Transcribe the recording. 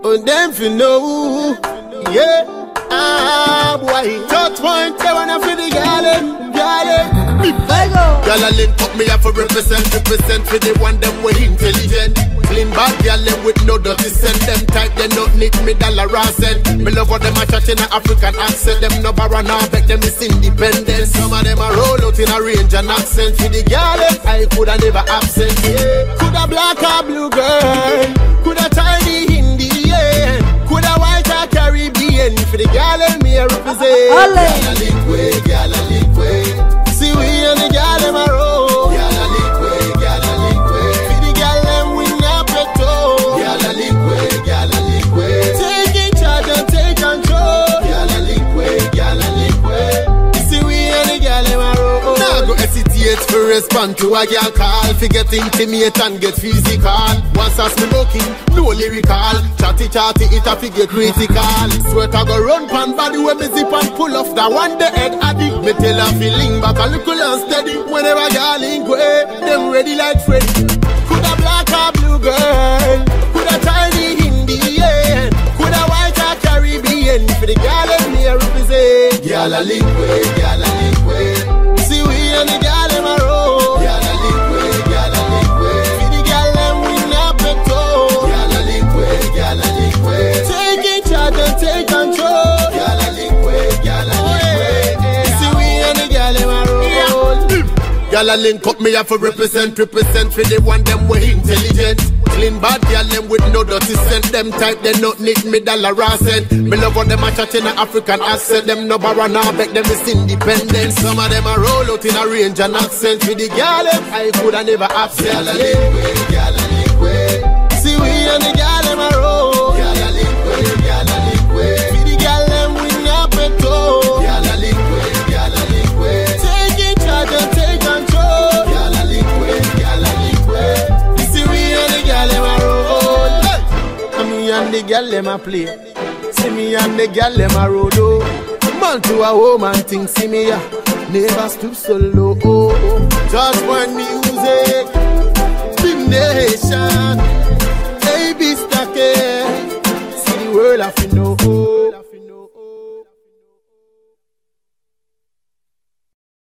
on them for know. Yeah, boy. Touch point, they wanna feel the galley. Y'all link up me have to represent for the one them way intelligent. Clean bad y'all with no dirty scent. Them type they not need me dollar cent. Me love how them a chat in a African accent. Them no borrow now beg them is independent. Some of them a roll out in a range and accent. For the girl I coulda never absent. Yeah. Coulda black or blue girl, coulda tiny Hindi, yeah. Coulda white or Caribbean. For the girl me a represent. Girl a link way, girl a link way. See we and the girl them a roll. Girl a link way, girl a link way. For the girl them we not plateau. Girl a link way, girl a link way. Take in charge and take control. Girl a link way, girl a link way. See we and the girl them a roll. Now go hesitate to respond to a girl call. Fi get intimate and get physical. Once as me looking, no lyrical. Chatty it a fi get critical. Sweat I go run pan body when me zip and pull off that one the head addy. Me tell her feeling back a little unsteady. Whenever y'all link way, them ready like Freddy. Coulda black or blue girl, coulda tiny Hindi, yeah. Coulda white or Caribbean. For the girl let me represent. Y'all a link way, y'all a link way. See we and the girl them a roll. Y'all a link way, y'all a link way. For the girl them we not plateau. Y'all a link way, y'all a link way. Take in charge and take control. Y'all a link way, y'all a link way. See we and the girl them a roll. Y'all a link up me have to represent for the one them way intelligent. Clean bad girl them with no dirty scent. Them type they not need me dollar cent. Me love how them a chat in a African accent. Them no borrow now beg them is independent. Some of them a roll out in a range and accent. With the girl them I coulda never absent. Girl a link way, girl a link way. See we and the girl them a roll. Girl a link way, girl a link way. With the girl them we not plateau. Girl a link way, girl a link way. Take in charge and take control. Girl a link way, girl a link way. See we and the girl them a roll. And me and the girl them a play. See me and the girl them a roll. Man to a woman thing, see me ya. Never stoop so low. Just one music, big nation. AB Stackett.